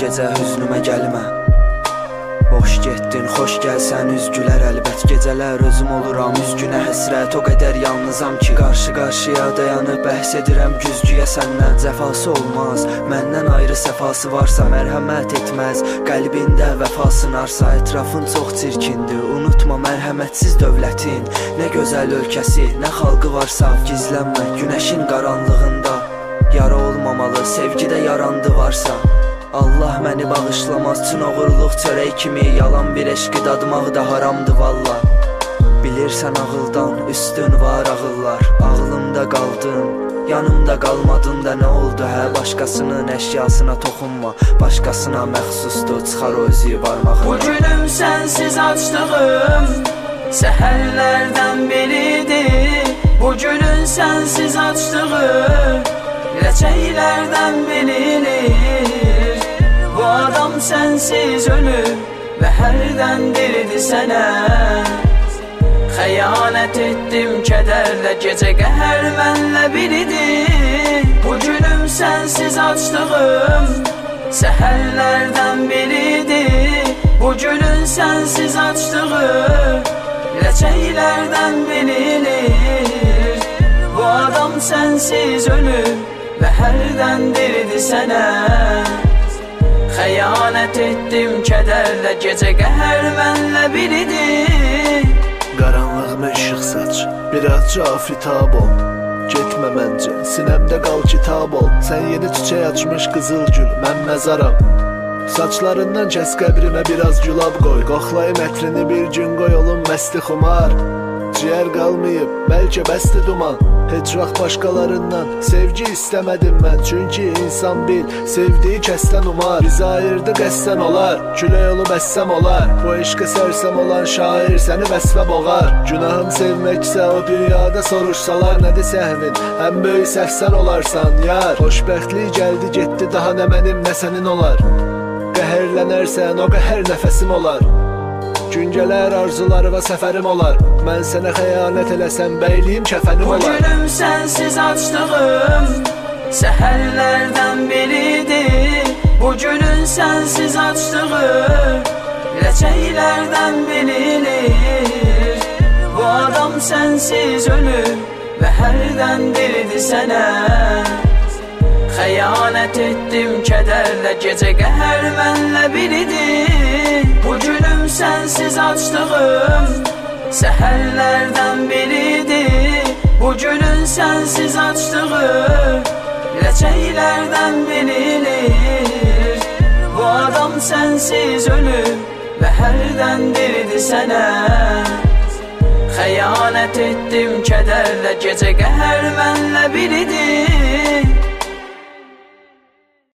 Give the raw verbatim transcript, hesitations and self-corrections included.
gecə hüznümə gəlmə. Boş getdin, xoş gəlsən üzgülər əlbət. Gecələr özüm oluram üzgünə həsrət. O qədər yalnızam ki, qarşı-qarşıya dayanıb bəhs edirəm güzgüyə səndən. Cəfası olmaz, məndən ayrı səfası varsa, mərhəmət etməz, qəlbində vəfasın arsa. Ətrafın çox çirkindir, unutma mərhəmətsiz dövlətin. Nə gözəl ölkəsi, nə xalqı varsa, gizlənmə günəşin qaranlığında. Yara olmamalı, sevgidə yarandı varsa. Allah məni bağışlamaz, çün oğurluq çörək kimi. Yalan bir eşqi dadmaq da haramdı valla. Bilirsən ağıldan üstün var ağıllar. Ağlımda qaldın, yanımda qalmadın da nə oldu hə? Başqasının əşyasına toxunma, başqasına məxsusdur, çıxar o özü barmağına. Bu günüm sənsiz açdığım səhərlərdən biridir. Bu günün sənsiz açdığım ləçəklərdən bilinir. Bu adam sənsiz ölüb və hərdən dirdi sənə. Xəyanət etdim kədərlə, gecə qəhər mənlə biridir. Bu günüm sənsiz açdığım səhərlərdən biridir. Bu günün sənsiz açdığım ləçəklərdən bilinir. Bu adam sənsiz ölüb və hərdən dirdi sənə. Xəyanət etdim kədərlə, gecə qəhər mənlə biridir. Qaranlığına işıq saç, birazca afitab ol. Getmə məncə, sinəmdə qal kitab ol. Sən yeni çiçək açmış qızıl gül, mən məzaram. Saçlarından kəs qəbrimə biraz gülab qoy. Qoxlayım ətrini bir gün qoy, olum məsti xumar. Ciyər qalmayıb, bəlkə bəsdi duman. Heç vaxt başqalarından sevgi istəmədim mən. Çünki insan bil, sevdiyi kəsdən umar. Bizi ayırdı qəsdən olar, külək olub əssəm olar. Bu eşqə sərsəm olan şair səni vəsfə boğar. Günahım sevməksə o dünyada soruşsalar, nədir səhvin, ən böyük səhv sən olarsan yar. Xoşbəxtlik gəldi getdi, daha nə mənim nə sənin olar. Qəhərlənərsən o qəhər nəfəsim olar. Gün gələr arzuları və səfərim olar. Mən sənə xəyanət eləsəm bəyliyim kəfənim olar. Bu günüm sənsiz açdığım səhərlərdən biridir. Bu günün sənsiz açdığım ləçəklərdən bilinir. Bu adam sənsiz ölüb və hərdən dirdi sənə. Xəyanət etdim kədərlə, gecə qəhər mənlə biridir. Bu günüm sənsiz açdığım səhərlərdən biridir. Bu günün sənsiz açdığım ləçəklərdən bilinir. Bu adam sənsiz ölüb və hərdən dirdi sənə. Xəyanət etdim kədərlə, gecə qəhər mənlə biridir.